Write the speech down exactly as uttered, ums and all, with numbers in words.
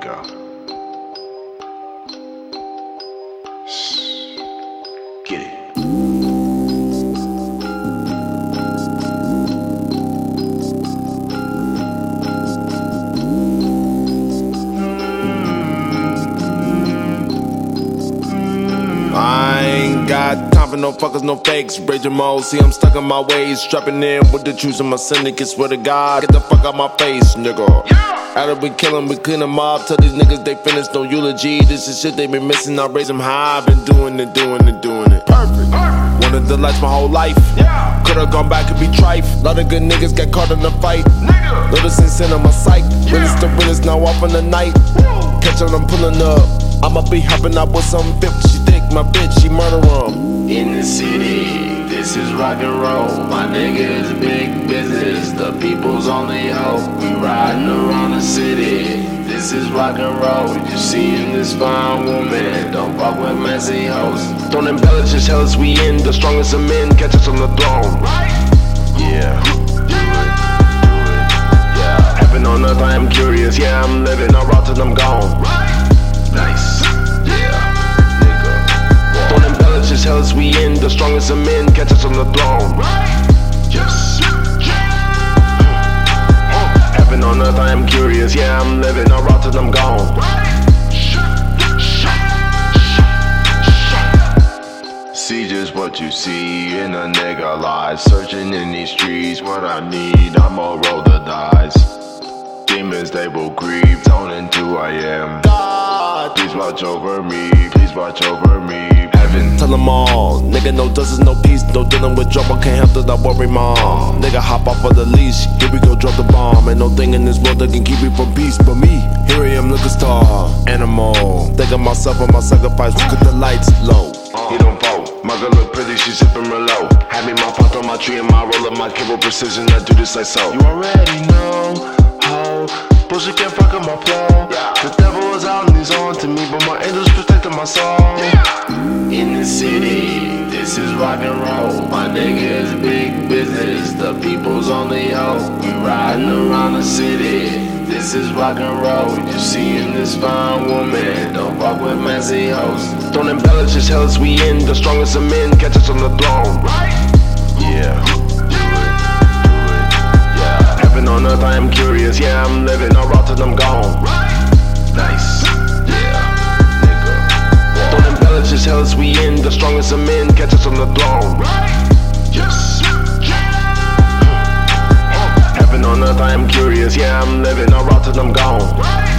go. Get it. I ain't got time for no fuckers, no fakes. Raging mode, see I'm stuck in my ways. Strapping in with the truth of my syndicate. Swear to God, get the fuck out my face, nigga. After we kill them, we clean them up. Tell these niggas they finished, no eulogy. This is shit they been missing, I raise them high. Been doing it, doing it, doing it. Perfect. Wanted the lights my whole life. Yeah. Could've gone back and be trife. Lot of good niggas got caught in the fight. Nigga. Noticing sin on my sight. Yeah. Realest the realest, now off in the night. Woo. Catch on, I'm pulling up. I'ma be hopping up with some fifth. She thick, my bitch, she murder 'em. In the city, this is rock and roll. My nigga is big business, the people's only hope. We riding around the city, this is rock and roll. You seeing this fine woman, don't fuck with messy hoes. Don't embellish, just tell us we in. The strongest of men, catch us on the throne. Yeah, do it, do it, yeah. Heaven on earth, I am curious. Yeah, I'm living, I rot till I'm gone. Nice, yeah, nigga. Don't embellish, just tell us we in. The strongest of men, catch us on the throne. Yes, heaven on earth, I am curious. Yeah, I'm living, I rot till I'm gone. See just what you see in a nigga life. Searching in these streets, what I need, I'ma roll the dice. Demons, they will creep, turn into who I am. God, please watch over me, please watch over me. Heaven, tell them all, nigga, no justice, no peace. No dealing with drama, can't help that I worry, mom. Nigga, hop off of the leash, here we go, drop the bomb. Ain't no thing in this world that can keep me from peace but me. Here I am, look a star, animal. Think of myself and my sacrifice, look at the lights low. He don't vote, my girl look pretty, she sipping real low. Had me my pot on my tree and my roller, my cable precision, I do this like so. You already know. Bullshit can't fuck up my flow. Yeah. The devil is out and he's on to me, but my angels protecting my soul. Yeah. In the city, this is rock and roll. My nigga is big business, the people's only hope. We riding around the city, this is rock and roll. You seeing this fine woman, don't fuck with messy hoes. Don't embellish, just tell us we in. The strongest of men, catch us on the throne. Yeah. On earth, I am curious. Yeah, I'm living, I rot till I'm gone. Nice, yeah, nigga. Don't embellish, just tell us we in. The strongest of men, catch us on the throne. Yes, heaven on earth, I am curious. Yeah, I'm living, I rot till I'm gone.